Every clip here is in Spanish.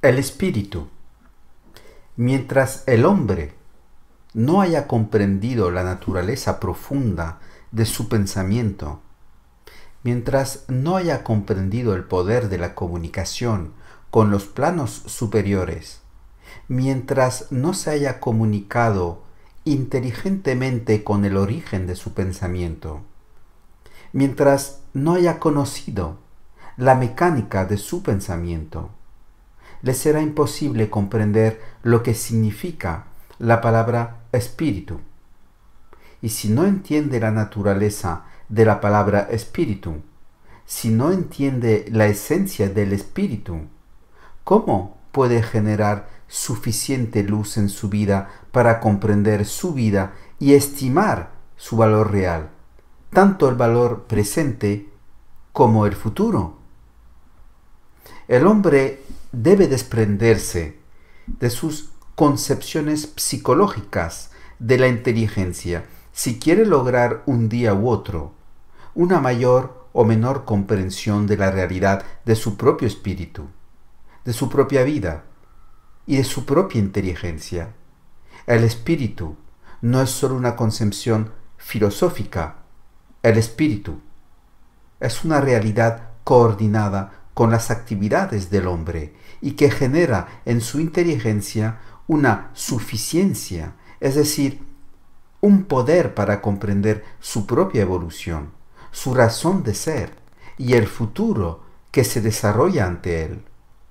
El espíritu. Mientras el hombre no haya comprendido la naturaleza profunda de su pensamiento, mientras no haya comprendido el poder de la comunicación con los planos superiores, mientras no se haya comunicado inteligentemente con el origen de su pensamiento, mientras no haya conocido la mecánica de su pensamiento, le será imposible comprender lo que significa la palabra espíritu. Y si no entiende la naturaleza de la palabra espíritu, si no entiende la esencia del espíritu, ¿cómo puede generar suficiente luz en su vida para comprender su vida y estimar su valor real, tanto el valor presente como el futuro? El hombre debe desprenderse de sus concepciones psicológicas de la inteligencia si quiere lograr un día u otro una mayor o menor comprensión de la realidad de su propio espíritu, de su propia vida y de su propia inteligencia. El espíritu no es solo una concepción filosófica. El espíritu es una realidad coordinada con las actividades del hombre y que genera en su inteligencia una suficiencia, es decir, un poder para comprender su propia evolución, su razón de ser y el futuro que se desarrolla ante él.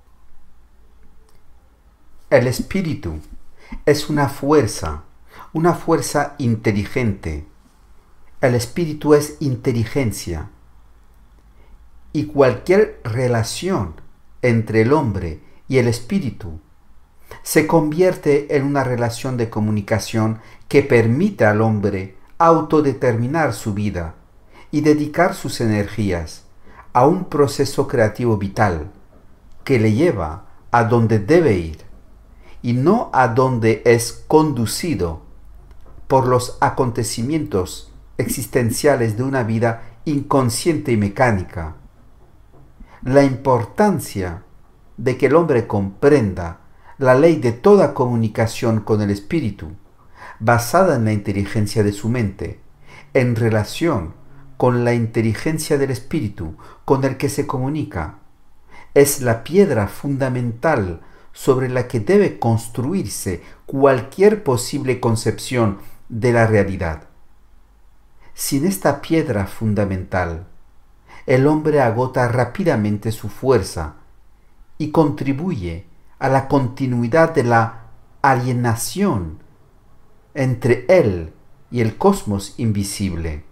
El espíritu es una fuerza inteligente. El espíritu es inteligencia. Y cualquier relación entre el hombre y el espíritu se convierte en una relación de comunicación que permite al hombre autodeterminar su vida y dedicar sus energías a un proceso creativo vital que le lleva a donde debe ir y no a donde es conducido por los acontecimientos existenciales de una vida inconsciente y mecánica. La importancia de que el hombre comprenda la ley de toda comunicación con el espíritu, basada en la inteligencia de su mente, en relación con la inteligencia del espíritu con el que se comunica, es la piedra fundamental sobre la que debe construirse cualquier posible concepción de la realidad. Sin esta piedra fundamental, el hombre agota rápidamente su fuerza y contribuye a la continuidad de la alienación entre él y el cosmos invisible.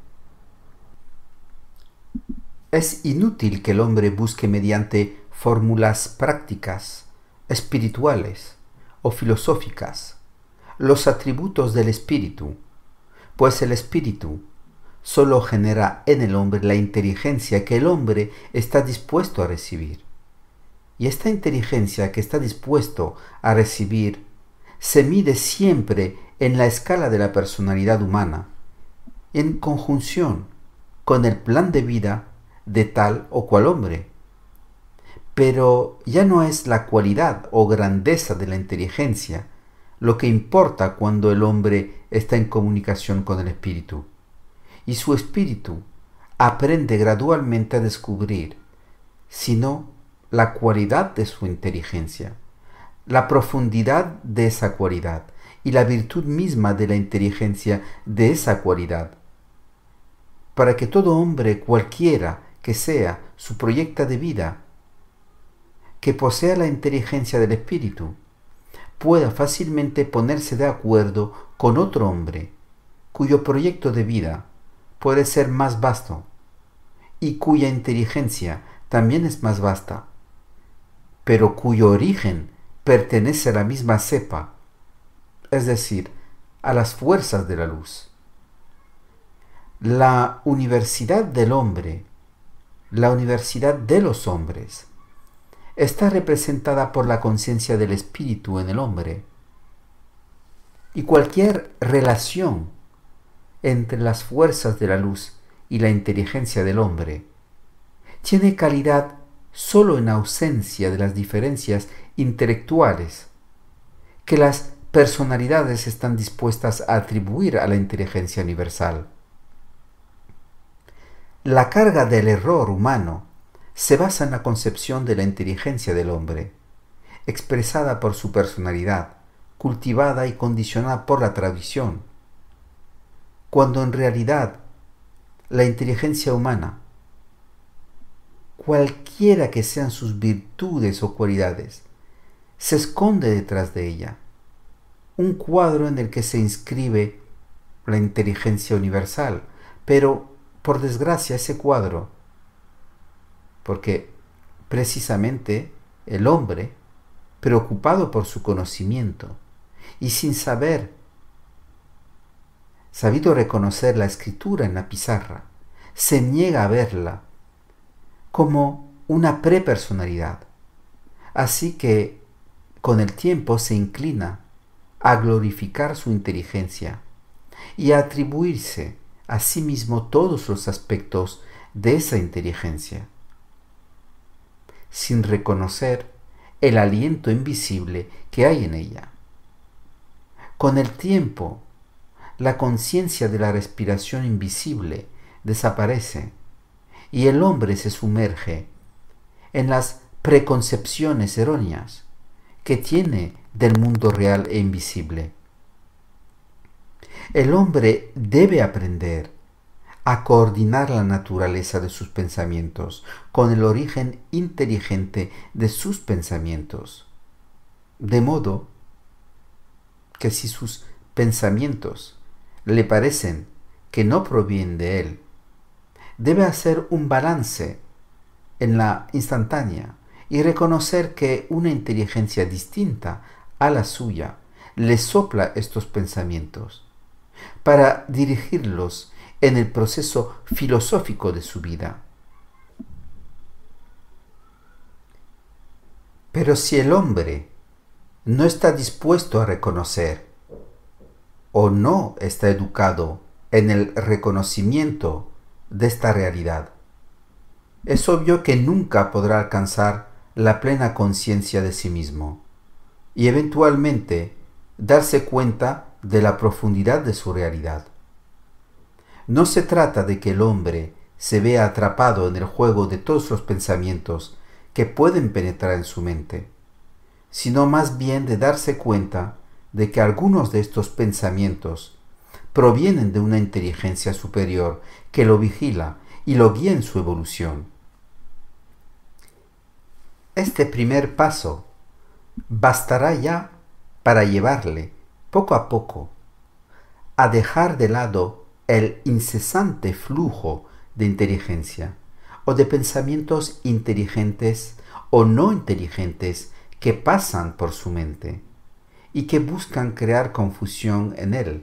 Es inútil que el hombre busque mediante fórmulas prácticas, espirituales o filosóficas los atributos del espíritu, pues el espíritu solo genera en el hombre la inteligencia que el hombre está dispuesto a recibir. Y esta inteligencia que está dispuesto a recibir se mide siempre en la escala de la personalidad humana, en conjunción con el plan de vida de tal o cual hombre. Pero ya no es la cualidad o grandeza de la inteligencia lo que importa cuando el hombre está en comunicación con el espíritu, y su espíritu aprende gradualmente a descubrir, sino la cualidad de su inteligencia, la profundidad de esa cualidad y la virtud misma de la inteligencia de esa cualidad, para que todo hombre, cualquiera que sea su proyecto de vida, que posea la inteligencia del espíritu, pueda fácilmente ponerse de acuerdo con otro hombre cuyo proyecto de vida puede ser más vasto y cuya inteligencia también es más vasta, pero cuyo origen pertenece a la misma cepa, es decir, a las fuerzas de la luz. La universidad del hombre, la universidad de los hombres, está representada por la conciencia del espíritu en el hombre. Y cualquier relación entre las fuerzas de la luz y la inteligencia del hombre tiene calidad solo en ausencia de las diferencias intelectuales que las personalidades están dispuestas a atribuir a la inteligencia universal. La carga del error humano se basa en la concepción de la inteligencia del hombre, expresada por su personalidad, cultivada y condicionada por la tradición, cuando en realidad la inteligencia humana, cualquiera que sean sus virtudes o cualidades, se esconde detrás de ella, un cuadro en el que se inscribe la inteligencia universal, pero por desgracia ese cuadro, porque precisamente el hombre, preocupado por su conocimiento y sin sabido reconocer la escritura en la pizarra, se niega a verla como una prepersonalidad. Así que con el tiempo se inclina a glorificar su inteligencia y a atribuirse a sí mismo todos los aspectos de esa inteligencia, sin reconocer el aliento invisible que hay en ella. Con el tiempo, la conciencia de la respiración invisible desaparece y el hombre se sumerge en las preconcepciones erróneas que tiene del mundo real e invisible. El hombre debe aprender a coordinar la naturaleza de sus pensamientos con el origen inteligente de sus pensamientos, de modo que si sus pensamientos le parecen que no provienen de él, debe hacer un balance en la instantánea y reconocer que una inteligencia distinta a la suya le sopla estos pensamientos para dirigirlos en el proceso filosófico de su vida. Pero si el hombre no está dispuesto a reconocer o no está educado en el reconocimiento de esta realidad, es obvio que nunca podrá alcanzar la plena conciencia de sí mismo y eventualmente darse cuenta de la profundidad de su realidad. No se trata de que el hombre se vea atrapado en el juego de todos los pensamientos que pueden penetrar en su mente, sino más bien de darse cuenta de que algunos de estos pensamientos provienen de una inteligencia superior que lo vigila y lo guía en su evolución. Este primer paso bastará ya para llevarle, poco a poco, a dejar de lado el incesante flujo de inteligencia o de pensamientos inteligentes o no inteligentes que pasan por su mente y que buscan crear confusión en él.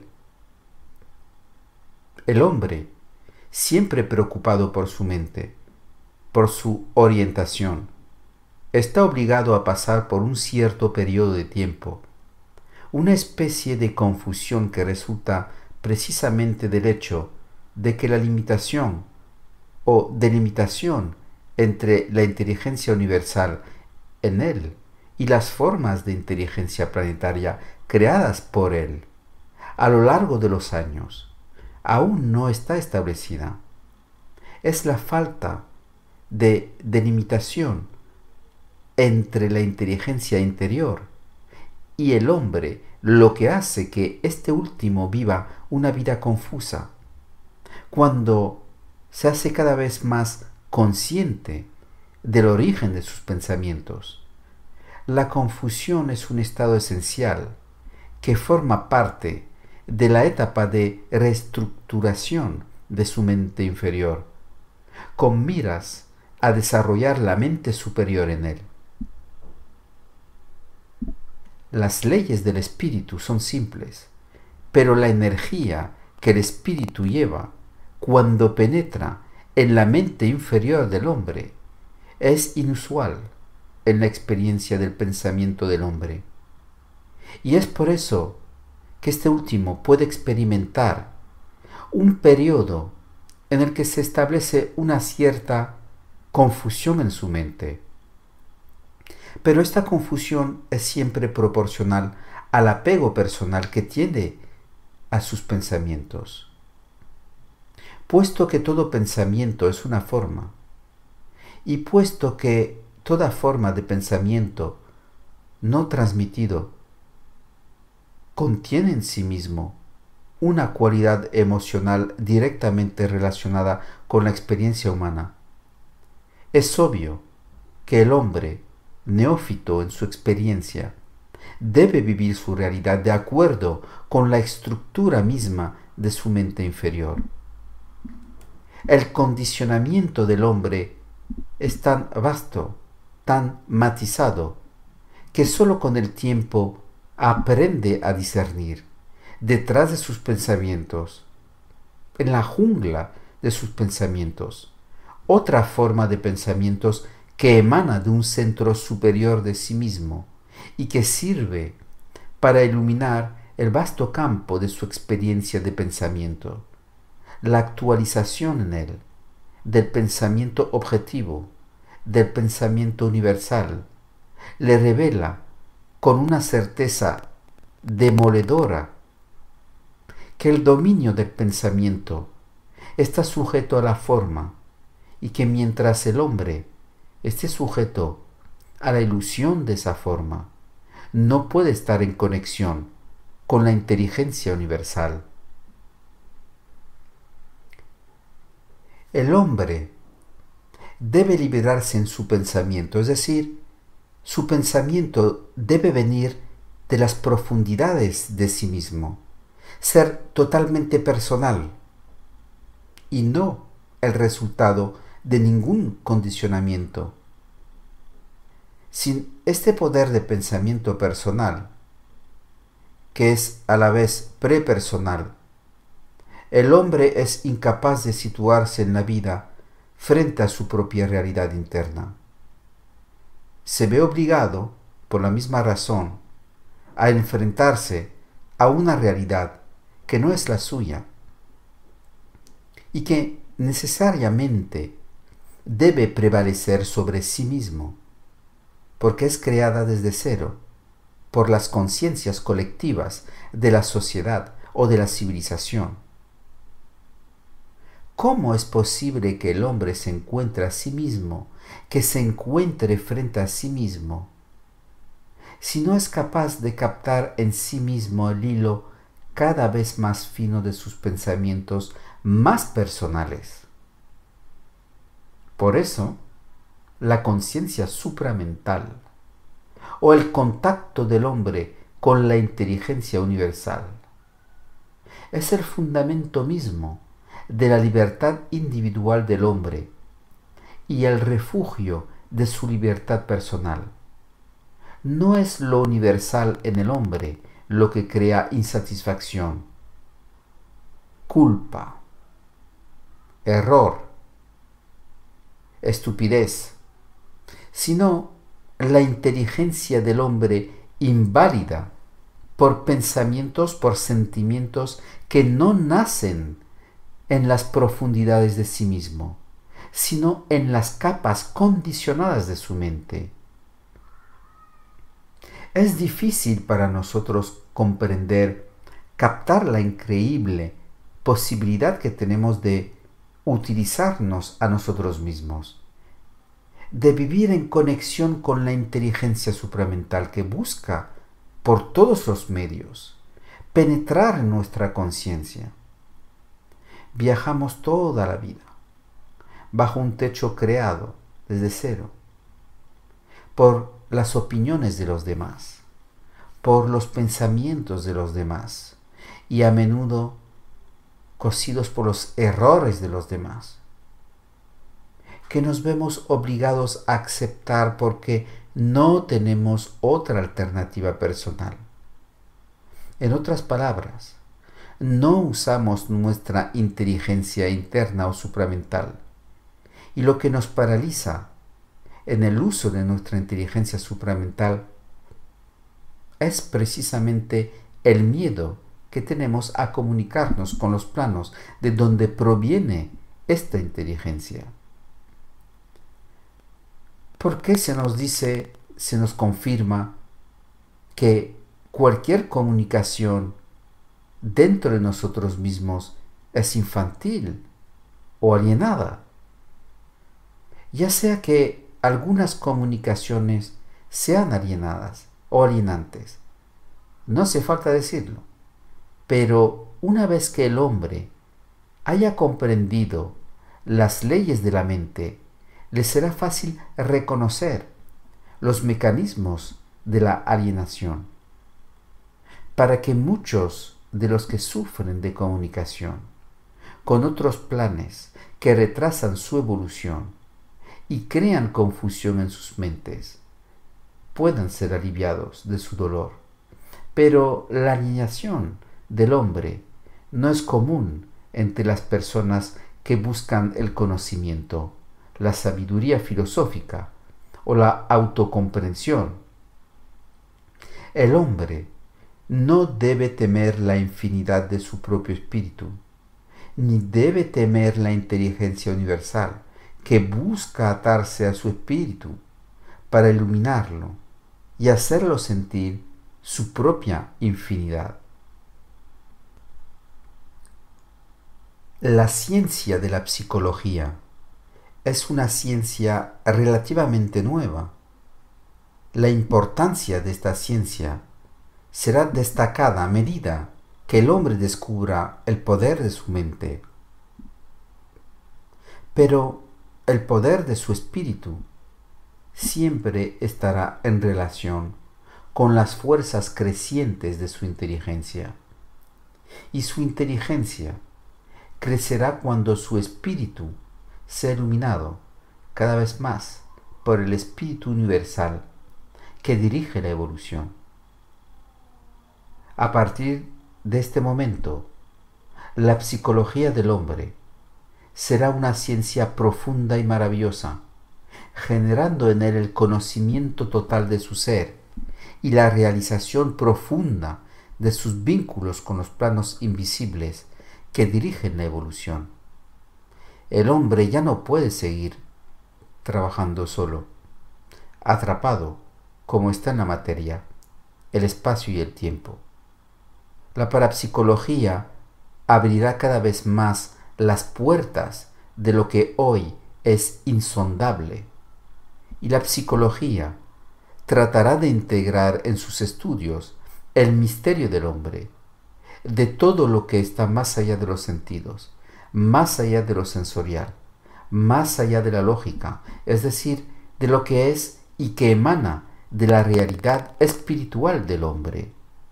El hombre, siempre preocupado por su mente, por su orientación, está obligado a pasar por un cierto periodo de tiempo, una especie de confusión que resulta precisamente del hecho de que la limitación o delimitación entre la inteligencia universal en él y las formas de inteligencia planetaria creadas por él a lo largo de los años aún no está establecida. Es la falta de delimitación entre la inteligencia interior y el hombre lo que hace que este último viva una vida confusa. Cuando se hace cada vez más consciente del origen de sus pensamientos, la confusión es un estado esencial que forma parte de la etapa de reestructuración de su mente inferior, con miras a desarrollar la mente superior en él. Las leyes del espíritu son simples, pero la energía que el espíritu lleva cuando penetra en la mente inferior del hombre es inusual en la experiencia del pensamiento del hombre. Y es por eso que este último puede experimentar un periodo en el que se establece una cierta confusión en su mente, Pero esta confusión es siempre proporcional al apego personal que tiene a sus pensamientos. Puesto que todo pensamiento es una forma, y puesto que toda forma de pensamiento no transmitido contiene en sí mismo una cualidad emocional directamente relacionada con la experiencia humana, es obvio que el hombre, neófito en su experiencia, debe vivir su realidad de acuerdo con la estructura misma de su mente inferior. El condicionamiento del hombre es tan vasto, tan matizado, que sólo con el tiempo aprende a discernir detrás de sus pensamientos, en la jungla de sus pensamientos, otra forma de pensamientos que emana de un centro superior de sí mismo y que sirve para iluminar el vasto campo de su experiencia de pensamiento. La actualización en él del pensamiento objetivo, del pensamiento universal, le revela con una certeza demoledora que el dominio del pensamiento está sujeto a la forma y que mientras el hombre esté sujeto a la ilusión de esa forma, no puede estar en conexión con la inteligencia universal. El hombre debe liberarse en su pensamiento, es decir, su pensamiento debe venir de las profundidades de sí mismo, ser totalmente personal y no el resultado de ningún condicionamiento. Sin este poder de pensamiento personal, que es a la vez prepersonal, el hombre es incapaz de situarse en la vida frente a su propia realidad interna. Se ve obligado, por la misma razón, a enfrentarse a una realidad que no es la suya y que necesariamente debe prevalecer sobre sí mismo, porque es creada desde cero por las conciencias colectivas de la sociedad o de la civilización. ¿Cómo es posible que el hombre se encuentre a sí mismo, que se encuentre frente a sí mismo, si no es capaz de captar en sí mismo el hilo cada vez más fino de sus pensamientos más personales? Por eso, la conciencia supramental o el contacto del hombre con la inteligencia universal es el fundamento mismo de la libertad individual del hombre y el refugio de su libertad personal. No es lo universal en el hombre lo que crea insatisfacción, culpa, error, estupidez, sino la inteligencia del hombre inválida por pensamientos, por sentimientos que no nacen en las profundidades de sí mismo, sino en las capas condicionadas de su mente. Es difícil para nosotros comprender, captar la increíble posibilidad que tenemos de utilizarnos a nosotros mismos, de vivir en conexión con la inteligencia supramental que busca por todos los medios penetrar en nuestra conciencia. Viajamos toda la vida bajo un techo creado desde cero por las opiniones de los demás, por los pensamientos de los demás y a menudo cosidos por los errores de los demás, que nos vemos obligados a aceptar porque no tenemos otra alternativa personal. En otras palabras, no usamos nuestra inteligencia interna o supramental, y lo que nos paraliza en el uso de nuestra inteligencia supramental es precisamente el miedo que tenemos a comunicarnos con los planos de donde proviene esta inteligencia. ¿Por qué se nos dice se nos confirma que cualquier comunicación dentro de nosotros mismos es infantil o alienada. Ya sea que algunas comunicaciones sean alienadas o alienantes, no hace falta decirlo, pero una vez que el hombre haya comprendido las leyes de la mente, le será fácil reconocer los mecanismos de la alienación, para que muchos de los que sufren de comunicación con otros planes que retrasan su evolución y crean confusión en sus mentes, puedan ser aliviados de su dolor. Pero la alienación del hombre no es común entre las personas que buscan el conocimiento, la sabiduría filosófica o la autocomprensión. El hombre no debe temer la infinidad de su propio espíritu, ni debe temer la inteligencia universal que busca atarse a su espíritu para iluminarlo y hacerlo sentir su propia infinidad. La ciencia de la psicología es una ciencia relativamente nueva. La importancia de esta ciencia será destacada a medida que el hombre descubra el poder de su mente. Pero el poder de su espíritu siempre estará en relación con las fuerzas crecientes de su inteligencia. Y su inteligencia crecerá cuando su espíritu sea iluminado cada vez más por el espíritu universal que dirige la evolución. A partir de este momento, la psicología del hombre será una ciencia profunda y maravillosa, generando en él el conocimiento total de su ser y la realización profunda de sus vínculos con los planos invisibles que dirigen la evolución. El hombre ya no puede seguir trabajando solo, atrapado como está en la materia, el espacio y el tiempo. La parapsicología abrirá cada vez más las puertas de lo que hoy es insondable, y la psicología tratará de integrar en sus estudios el misterio del hombre, de todo lo que está más allá de los sentidos, más allá de lo sensorial, más allá de la lógica, es decir, de lo que es y que emana de la realidad espiritual del hombre.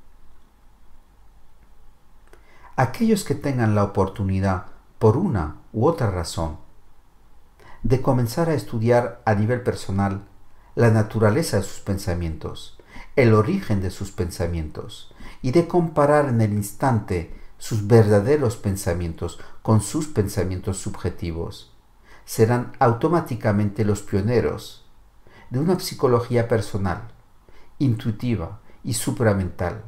Aquellos que tengan la oportunidad, por una u otra razón, de comenzar a estudiar a nivel personal la naturaleza de sus pensamientos, el origen de sus pensamientos, y de comparar en el instante sus verdaderos pensamientos con sus pensamientos subjetivos, serán automáticamente los pioneros de una psicología personal, intuitiva y supramental.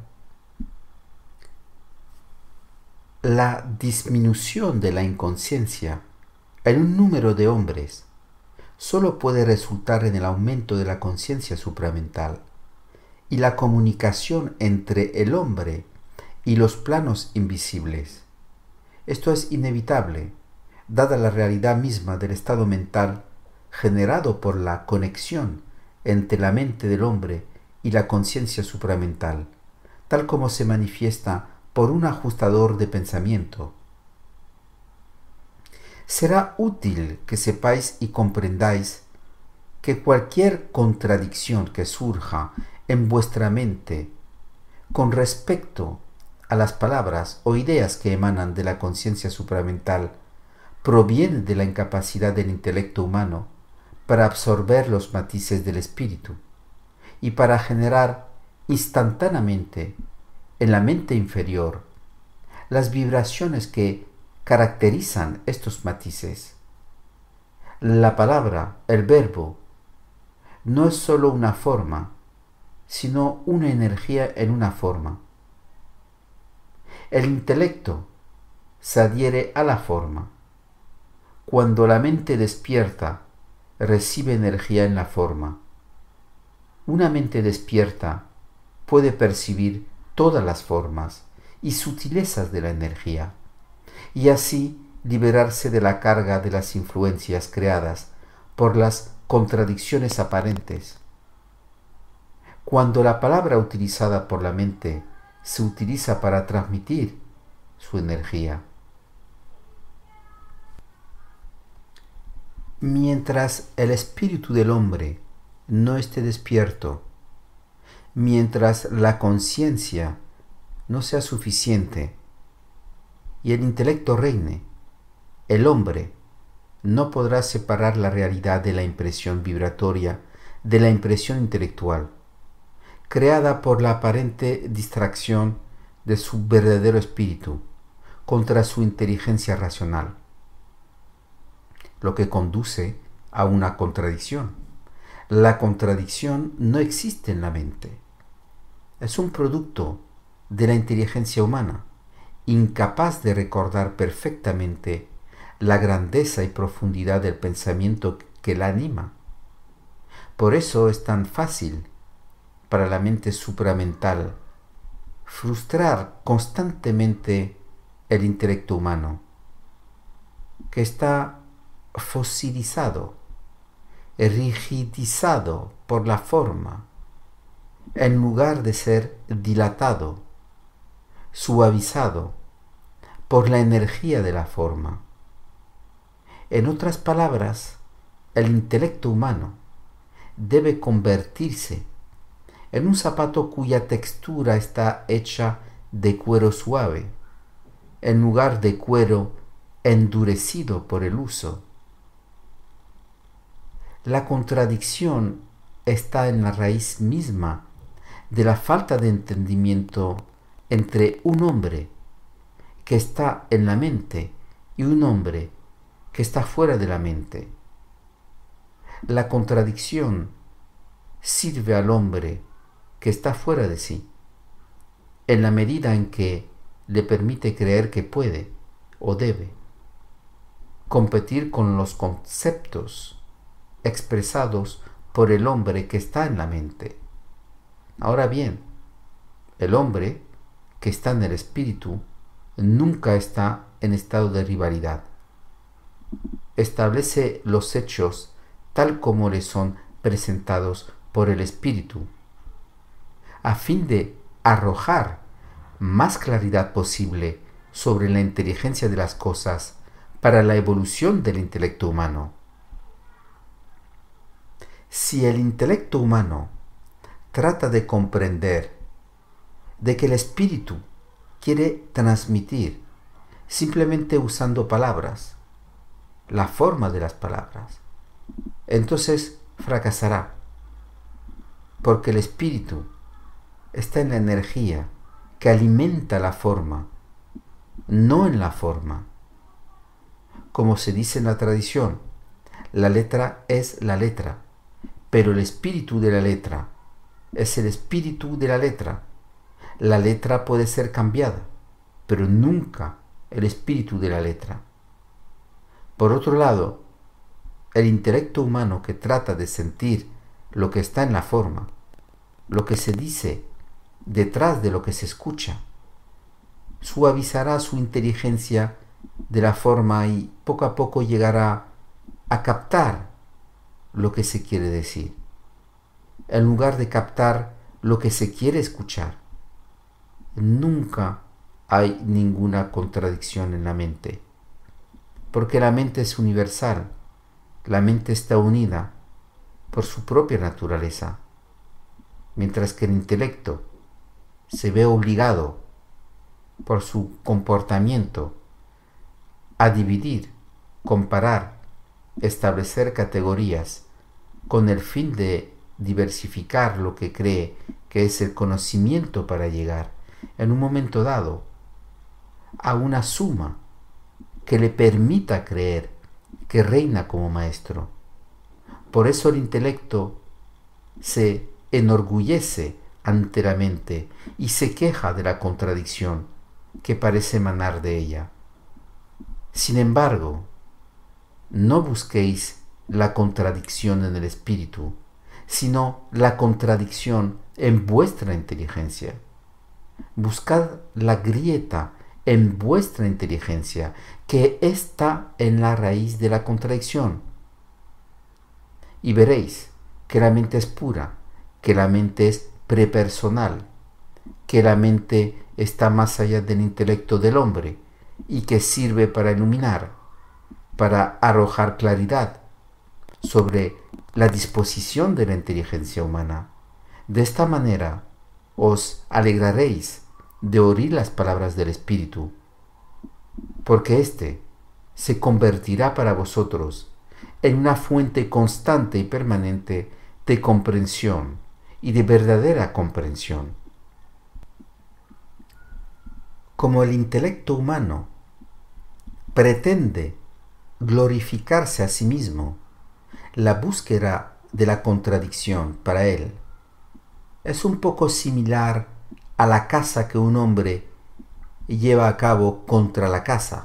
La disminución de la inconsciencia en un número de hombres solo puede resultar en el aumento de la conciencia supramental y la comunicación entre el hombre y los planos invisibles. Esto es inevitable, dada la realidad misma del estado mental generado por la conexión entre la mente del hombre y la conciencia supramental, tal como se manifiesta por un ajustador de pensamiento. Será útil que sepáis y comprendáis que cualquier contradicción que surja en vuestra mente con respecto a las palabras o ideas que emanan de la conciencia supramental proviene de la incapacidad del intelecto humano para absorber los matices del espíritu y para generar instantáneamente en la mente inferior las vibraciones que caracterizan estos matices. La palabra, el verbo, no es sólo una forma, sino una energía en una forma. El intelecto se adhiere a la forma. Cuando la mente despierta, recibe energía en la forma. Una mente despierta puede percibir todas las formas y sutilezas de la energía, y así liberarse de la carga de las influencias creadas por las contradicciones aparentes. Cuando la palabra utilizada por la mente se utiliza para transmitir su energía, mientras el espíritu del hombre no esté despierto, mientras la conciencia no sea suficiente y el intelecto reine, el hombre no podrá separar la realidad de la impresión vibratoria de la impresión intelectual, creada por la aparente distracción de su verdadero espíritu contra su inteligencia racional, lo que conduce a una contradicción. La contradicción no existe en la mente. Es un producto de la inteligencia humana, incapaz de recordar perfectamente la grandeza y profundidad del pensamiento que la anima. Por eso es tan fácil para la mente supramental frustrar constantemente el intelecto humano, que está fosilizado, rigidizado por la forma, en lugar de ser dilatado, suavizado por la energía de la forma. En otras palabras, el intelecto humano debe convertirse en un zapato cuya textura está hecha de cuero suave, en lugar de cuero endurecido por el uso. La contradicción está en la raíz misma de la falta de entendimiento entre un hombre que está en la mente y un hombre que está fuera de la mente. La contradicción sirve al hombre que está fuera de sí, en la medida en que le permite creer que puede o debe competir con los conceptos expresados por el hombre que está en la mente. Ahora bien, el hombre que está en el espíritu nunca está en estado de rivalidad. Establece los hechos tal como le son presentados por el espíritu, a fin de arrojar más claridad posible sobre la inteligencia de las cosas para la evolución del intelecto humano. Si el intelecto humano trata de comprender de que el espíritu quiere transmitir simplemente usando palabras, la forma de las palabras, entonces fracasará, porque el espíritu está en la energía que alimenta la forma, no en la forma. Como se dice en la tradición, la letra es la letra, pero el espíritu de la letra es el espíritu de la letra. La letra puede ser cambiada, pero nunca el espíritu de la letra. Por otro lado, el intelecto humano que trata de sentir lo que está en la forma, lo que se dice detrás de lo que se escucha, suavizará su inteligencia de la forma y poco a poco llegará a captar lo que se quiere decir, en lugar de captar lo que se quiere escuchar. Nunca hay ninguna contradicción en la mente, porque la mente es universal, la mente está unida por su propia naturaleza, mientras que el intelecto se ve obligado por su comportamiento a dividir, comparar, establecer categorías con el fin de diversificar lo que cree que es el conocimiento para llegar en un momento dado a una suma que le permita creer que reina como maestro. Por eso el intelecto se enorgullece ante la mente y se queja de la contradicción que parece emanar de ella. Sin embargo, no busquéis la contradicción en el espíritu, sino la contradicción en vuestra inteligencia. Buscad la grieta en vuestra inteligencia, que está en la raíz de la contradicción. Y veréis que la mente es pura, que la mente es prepersonal, que la mente está más allá del intelecto del hombre y que sirve para iluminar, para arrojar claridad sobre la disposición de la inteligencia humana. De esta manera os alegraréis de oír las palabras del Espíritu, porque éste se convertirá para vosotros en una fuente constante y permanente de comprensión y de verdadera comprensión. Como el intelecto humano pretende glorificarse a sí mismo, la búsqueda de la contradicción para él es un poco similar a la caza que un hombre lleva a cabo contra la caza.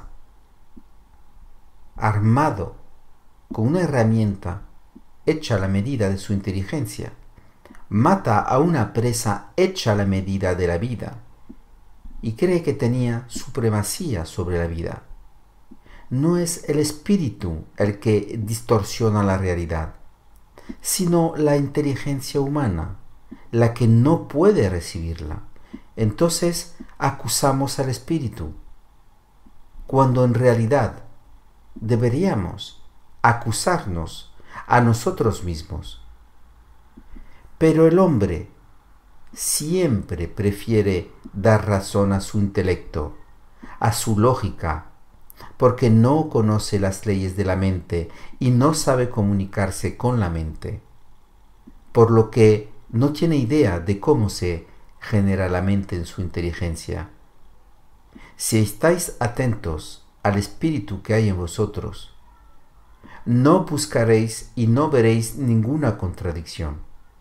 Armado con una herramienta hecha a la medida de su inteligencia, mata a una presa hecha a la medida de la vida y cree que tenía supremacía sobre la vida. No es el espíritu el que distorsiona la realidad, sino la inteligencia humana, la que no puede recibirla. Entonces acusamos al espíritu, cuando en realidad deberíamos acusarnos a nosotros mismos. Pero el hombre siempre prefiere dar razón a su intelecto, a su lógica, porque no conoce las leyes de la mente y no sabe comunicarse con la mente, por lo que no tiene idea de cómo se genera la mente en su inteligencia. Si estáis atentos al espíritu que hay en vosotros, no buscaréis y no veréis ninguna contradicción,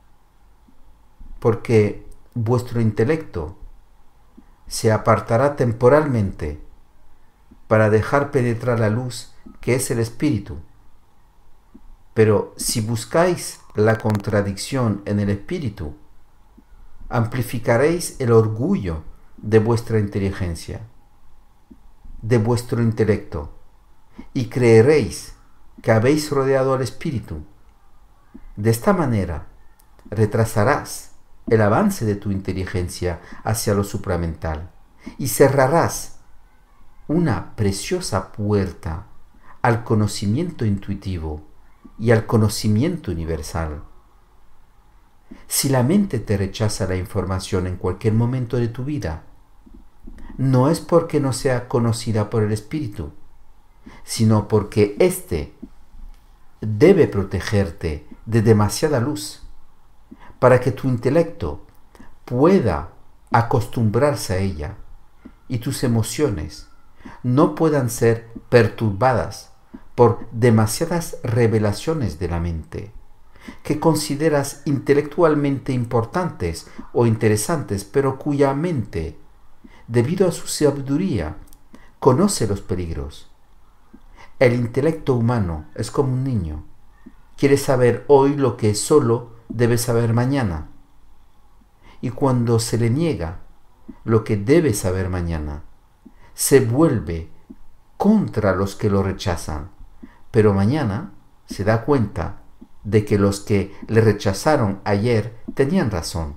porque vuestro intelecto se apartará temporalmente para dejar penetrar la luz que es el espíritu. Pero si buscáis la contradicción en el espíritu, amplificaréis el orgullo de vuestra inteligencia, de vuestro intelecto, y creeréis que habéis rodeado al espíritu. De esta manera retrasarás el avance de tu inteligencia hacia lo supramental y cerrarás una preciosa puerta al conocimiento intuitivo y al conocimiento universal. Si la mente te rechaza la información en cualquier momento de tu vida, no es porque no sea conocida por el espíritu, sino porque éste debe protegerte de demasiada luz para que tu intelecto pueda acostumbrarse a ella y tus emociones no puedan ser perturbadas por demasiadas revelaciones de la mente que consideras intelectualmente importantes o interesantes, pero cuya mente, debido a su sabiduría, conoce los peligros. El intelecto humano es como un niño. Quiere saber hoy lo que solo debe saber mañana. Y cuando se le niega lo que debe saber mañana, se vuelve contra los que lo rechazan, pero mañana se da cuenta de que los que le rechazaron ayer tenían razón.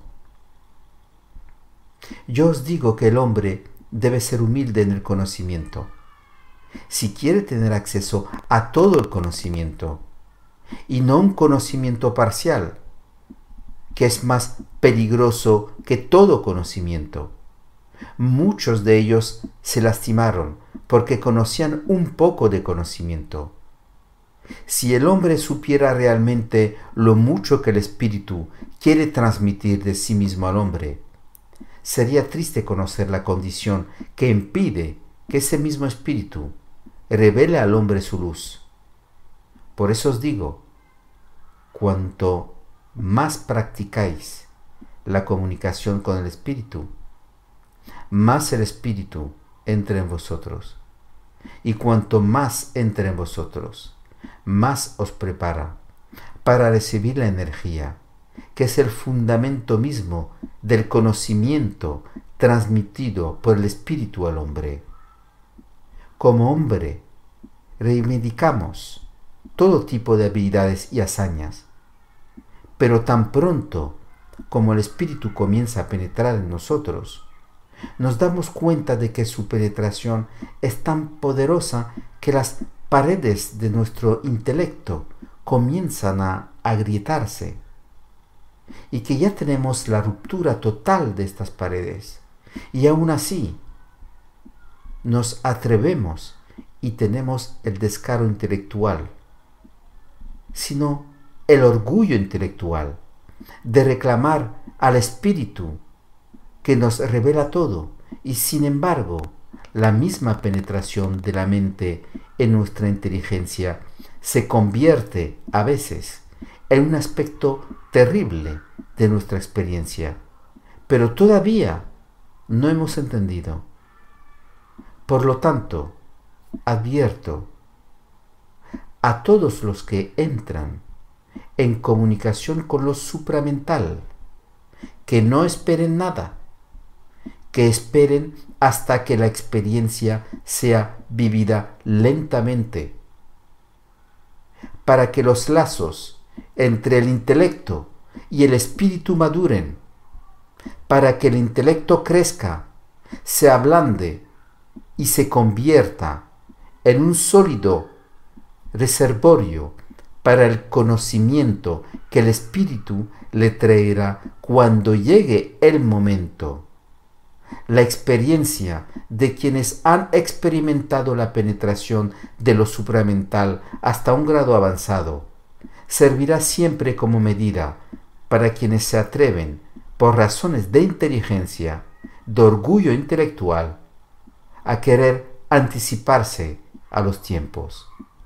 Yo os digo que el hombre debe ser humilde en el conocimiento, si quiere tener acceso a todo el conocimiento, y no un conocimiento parcial, que es más peligroso que todo conocimiento. Muchos de ellos se lastimaron porque conocían un poco de conocimiento. Si el hombre supiera realmente lo mucho que el espíritu quiere transmitir de sí mismo al hombre, sería triste conocer la condición que impide que ese mismo espíritu revele al hombre su luz. Por eso os digo, cuanto más practicáis la comunicación con el espíritu, más el espíritu entra en vosotros. Y cuanto más entra en vosotros, más os prepara para recibir la energía que es el fundamento mismo del conocimiento transmitido por el Espíritu al hombre. Como hombre, reivindicamos todo tipo de habilidades y hazañas, pero tan pronto como el Espíritu comienza a penetrar en nosotros, nos damos cuenta de que su penetración es tan poderosa que las paredes de nuestro intelecto comienzan a agrietarse y que ya tenemos la ruptura total de estas paredes, y aún así nos atrevemos y tenemos el descaro intelectual, sino el orgullo intelectual de reclamar al Espíritu que nos revela todo, y sin embargo la misma penetración de la mente en nuestra inteligencia se convierte a veces en un aspecto terrible de nuestra experiencia, pero todavía no hemos entendido. Por lo tanto, advierto a todos los que entran en comunicación con lo supramental que no esperen nada, que esperen hasta que la experiencia sea vivida lentamente, para que los lazos entre el intelecto y el espíritu maduren, para que el intelecto crezca, se ablande y se convierta en un sólido reservorio para el conocimiento que el espíritu le traerá cuando llegue el momento. La experiencia de quienes han experimentado la penetración de lo supramental hasta un grado avanzado servirá siempre como medida para quienes se atreven, por razones de inteligencia, de orgullo intelectual, a querer anticiparse a los tiempos.